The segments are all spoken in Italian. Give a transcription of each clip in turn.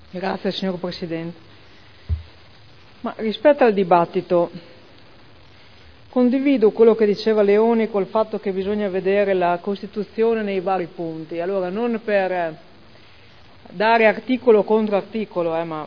Grazie signor Presidente. Ma rispetto al dibattito, condivido quello che diceva Leoni col fatto che bisogna vedere la Costituzione nei vari punti. Allora, non per dare articolo contro articolo, ma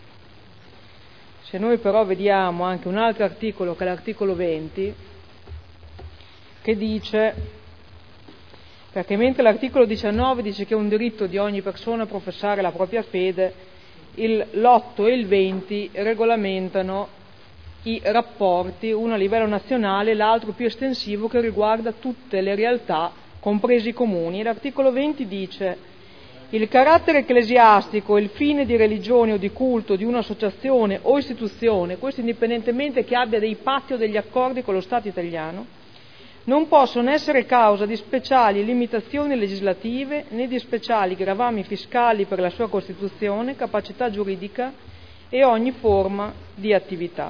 se noi però vediamo anche un altro articolo, che è l'articolo 20, che dice, perché mentre l'articolo 19 dice che è un diritto di ogni persona professare la propria fede, l'8 e il 20 regolamentano i rapporti, uno a livello nazionale, l'altro più estensivo che riguarda tutte le realtà, compresi i comuni. L'articolo 20 dice: il carattere ecclesiastico e il fine di religione o di culto di un'associazione o istituzione, questo indipendentemente che abbia dei patti o degli accordi con lo Stato italiano, non possono essere causa di speciali limitazioni legislative né di speciali gravami fiscali per la sua costituzione, capacità giuridica e ogni forma di attività.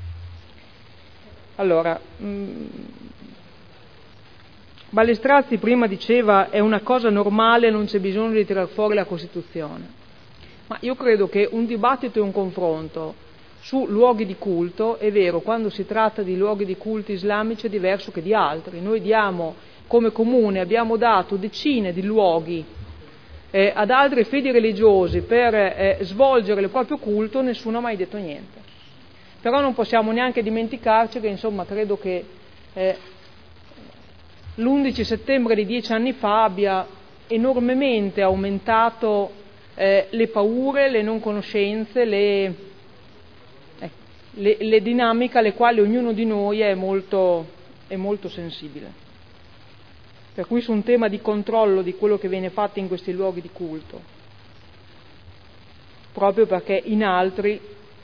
Allora, Balestrazzi prima diceva è una cosa normale, non c'è bisogno di tirar fuori la Costituzione, ma io credo che un dibattito e un confronto su luoghi di culto, è vero, quando si tratta di luoghi di culto islamici è diverso che di altri. Noi diamo, come comune, abbiamo dato decine di luoghi ad altre fedi religiose per svolgere il proprio culto, nessuno ha mai detto niente. Però non possiamo neanche dimenticarci che, insomma, credo che l'11 settembre di 10 anni fa abbia enormemente aumentato le paure, le non conoscenze, le dinamiche alle quali ognuno di noi è molto sensibile. Per cui su un tema di controllo di quello che viene fatto in questi luoghi di culto, proprio perché in altri,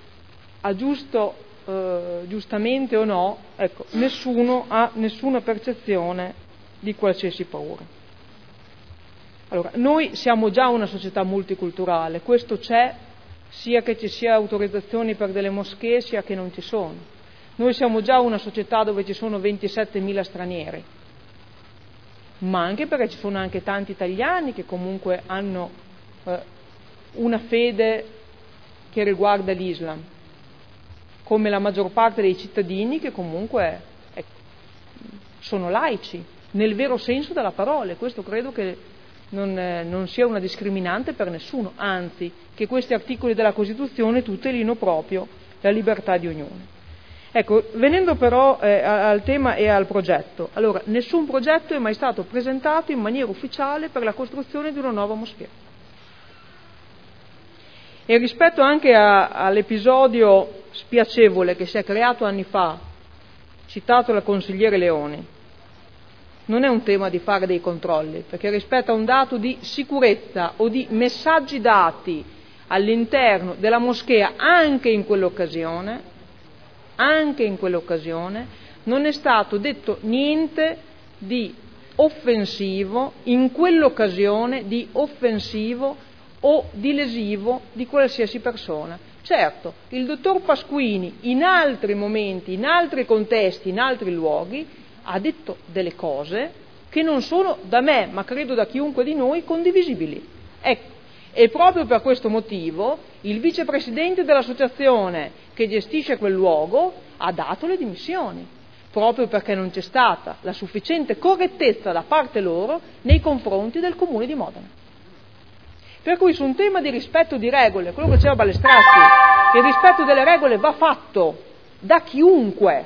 giustamente o no, ecco, nessuno ha nessuna percezione di qualsiasi paura. Allora, noi siamo già una società multiculturale, questo c'è, sia che ci sia autorizzazioni per delle moschee, sia che non ci sono. Noi siamo già una società dove ci sono 27.000 stranieri, ma anche perché ci sono anche tanti italiani che comunque hanno una fede che riguarda l'Islam, come la maggior parte dei cittadini che comunque sono laici, nel vero senso della parola. Questo credo che non sia una discriminante per nessuno, anzi che questi articoli della Costituzione tutelino proprio la libertà di ognuno. Ecco, venendo però al tema e al progetto. Allora, nessun progetto è mai stato presentato in maniera ufficiale per la costruzione di una nuova moschea. E rispetto anche all'episodio spiacevole che si è creato anni fa, citato dal consigliere Leoni, non è un tema di fare dei controlli, perché rispetto a un dato di sicurezza o di messaggi dati all'interno della moschea anche in quell'occasione, non è stato detto niente di offensivo, in quell'occasione di offensivo o di lesivo di qualsiasi persona. Certo, il dottor Pasquini in altri momenti, in altri contesti, in altri luoghi ha detto delle cose che non sono da me, ma credo da chiunque di noi, condivisibili. Ecco, e proprio per questo motivo il vicepresidente dell'associazione che gestisce quel luogo ha dato le dimissioni, proprio perché non c'è stata la sufficiente correttezza da parte loro nei confronti del Comune di Modena. Per cui su un tema di rispetto di regole, quello che diceva Balestrazzi, il rispetto delle regole va fatto da chiunque.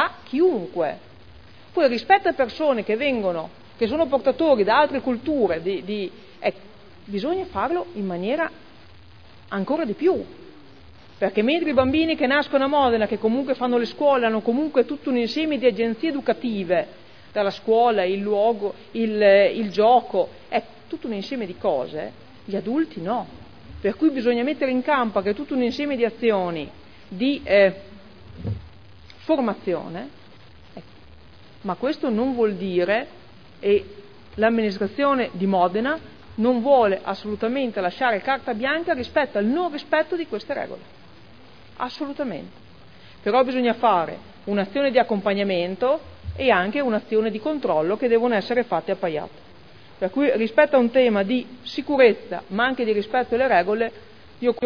Poi rispetto a persone che vengono, che sono portatori da altre culture, bisogna farlo in maniera ancora di più, perché mentre i bambini che nascono a Modena, che comunque fanno le scuole, hanno comunque tutto un insieme di agenzie educative, dalla scuola, il luogo, il gioco, tutto un insieme di cose, gli adulti no, per cui bisogna mettere in campo anche tutto un insieme di azioni di formazione. Ma questo non vuol dire, e l'amministrazione di Modena non vuole assolutamente lasciare carta bianca rispetto al non rispetto di queste regole, assolutamente. Però bisogna fare un'azione di accompagnamento e anche un'azione di controllo che devono essere fatte appaiate. Per cui rispetto a un tema di sicurezza ma anche di rispetto alle regole, io